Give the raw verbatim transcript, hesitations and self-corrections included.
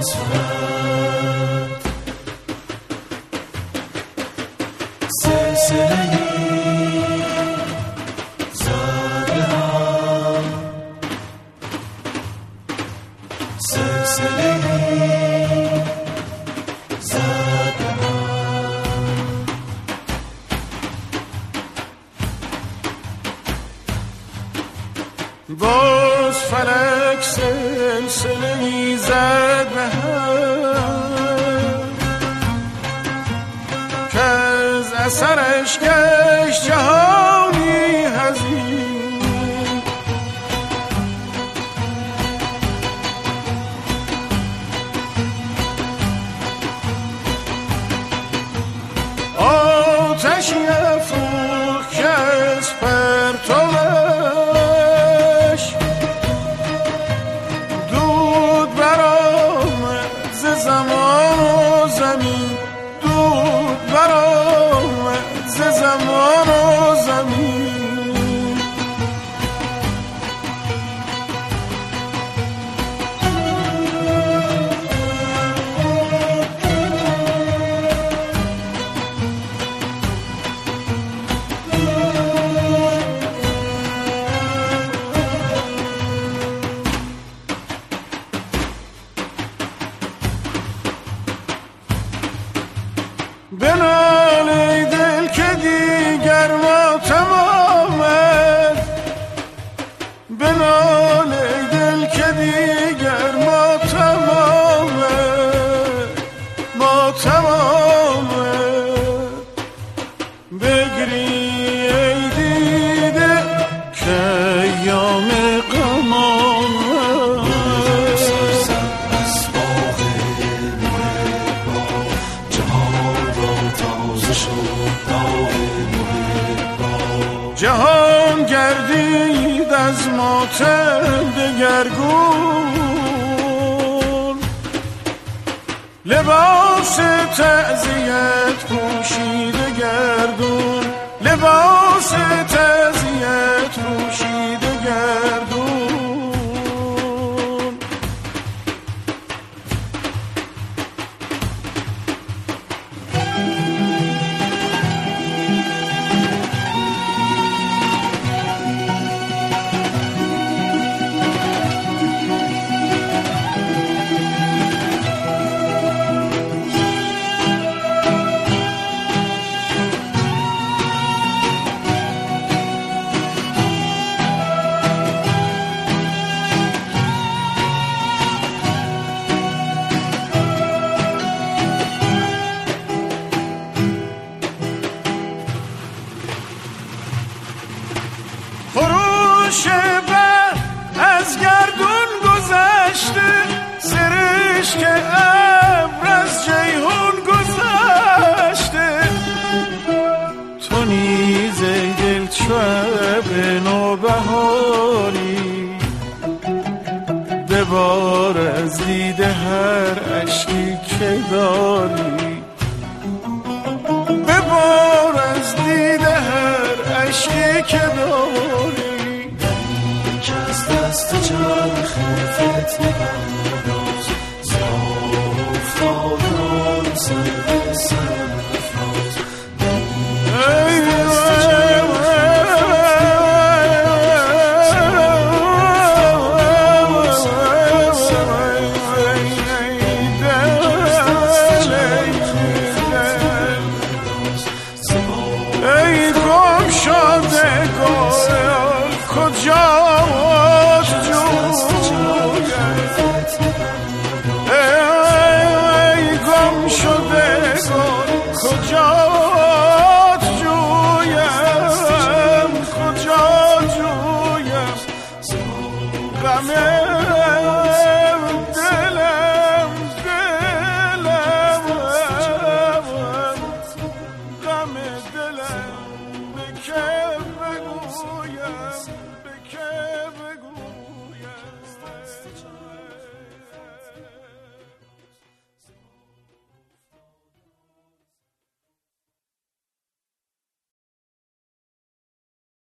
فقط سلسله زده ها، سلسله زده ها. باز فلک سلسله زد به هم که از اثرش گشت جهانی حزین. آتشی افروخت که از پرتوش دود برآمد ز زمان و زمین، دود برآمد ز زمان و زمین. بنال ای دل که دیگر ماتم آمد، بنال ای دل که دیگر ماتم آمد، ماتم آمد. بگری ای دیده که ایام غم آمد. جهان گردید از ماتم دگرگون، لباس تعزیت پوشیده گردون، لباس تعزیت پوشیده گردون. خروش بر از گردون گذشته، سرشک ابر از جیحون گذشته. تو نیز ای دل چو ابر نوبهاری، ببار از دیده هر اشکی که داری، ببار از دیده هر اشکی که داری. که از دست چرخ فتنه برداز، زار افتادان سر به سر افراز. ای دست چرخ ای گم شده گل کجاست جویم، ای گم شده گل کجاست جویم، کجا جویم. غم